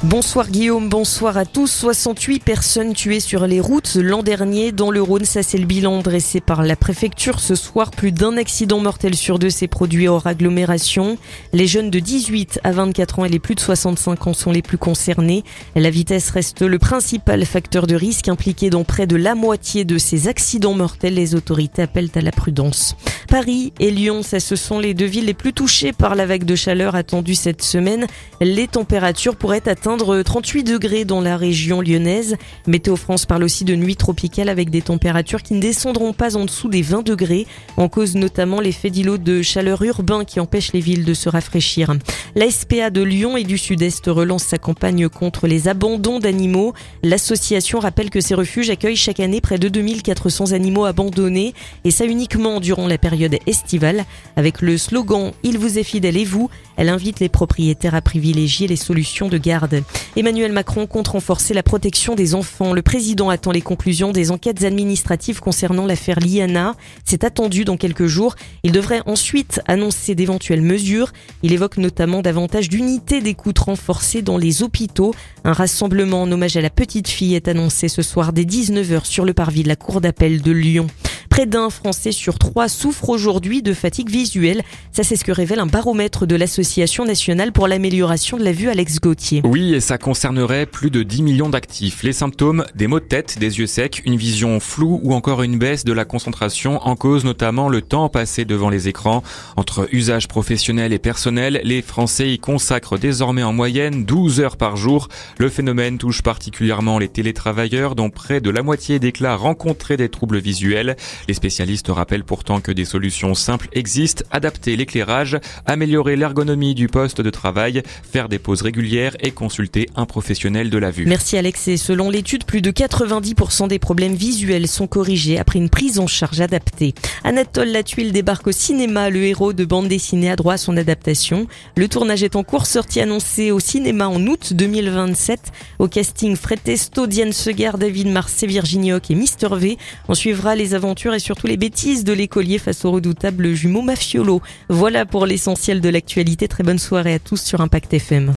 Bonsoir Guillaume, bonsoir à tous. 68 personnes tuées sur les routes l'an dernier dans le Rhône. Ça, c'est le bilan dressé par la préfecture. Ce soir, plus d'un accident mortel sur deux s'est produit hors agglomération. Les jeunes de 18 à 24 ans et les plus de 65 ans sont les plus concernés. La vitesse reste le principal facteur de risque impliqué dans près de la moitié de ces accidents mortels. Les autorités appellent à la prudence. Paris et Lyon, ce sont les deux villes les plus touchées par la vague de chaleur attendue cette semaine. Les températures pourraient atteindre 38 degrés dans la région lyonnaise. Météo France parle aussi de nuit tropicale avec des températures qui ne descendront pas en dessous des 20 degrés. En cause notamment l'effet d'îlot de chaleur urbain qui empêche les villes de se rafraîchir. La SPA de Lyon et du Sud-Est relance sa campagne contre les abandons d'animaux. L'association rappelle que ces refuges accueillent chaque année près de 2400 animaux abandonnés et ça uniquement durant la période estivale. Avec le slogan « Il vous est fidèle et vous », elle invite les propriétaires à privilégier les solutions de garde. Emmanuel Macron compte renforcer la protection des enfants. Le président attend les conclusions des enquêtes administratives concernant l'affaire Liana. C'est attendu dans quelques jours. Il devrait ensuite annoncer d'éventuelles mesures. Il évoque notamment davantage d'unités d'écoute renforcées dans les hôpitaux. Un rassemblement en hommage à la petite fille est annoncé ce soir dès 19h sur le parvis de la Cour d'appel de Lyon. Près d'un Français sur 3 souffre aujourd'hui de fatigue visuelle. Ça, c'est ce que révèle un baromètre de l'Association nationale pour l'amélioration de la vue, Alex Gauthier. Oui, et ça concernerait plus de 10 millions d'actifs. Les symptômes, des maux de tête, des yeux secs, une vision floue ou encore une baisse de la concentration en cause notamment le temps passé devant les écrans. Entre usage professionnel et personnel, les Français y consacrent désormais en moyenne 12 heures par jour. Le phénomène touche particulièrement les télétravailleurs dont près de la moitié déclarent rencontrer des troubles visuels. Les spécialistes rappellent pourtant que des solutions simples existent, adapter l'éclairage, améliorer l'ergonomie du poste de travail, faire des pauses régulières et consulter un professionnel de la vue. Merci Alex. Et selon l'étude, plus de 90% des problèmes visuels sont corrigés après une prise en charge adaptée. Anatole Latuile débarque au cinéma. Le héros de bande dessinée a droit à son adaptation. Le tournage est en cours, sortie annoncée au cinéma en août 2027. Au casting, Fred Testo, Diane Segar, David Marsay, Virginie Hoc et Mister V. On suivra les aventures et surtout les bêtises de l'écolier face au redoutable jumeau Mafiolo. Voilà pour l'essentiel de l'actualité. Très bonne soirée à tous sur Impact FM.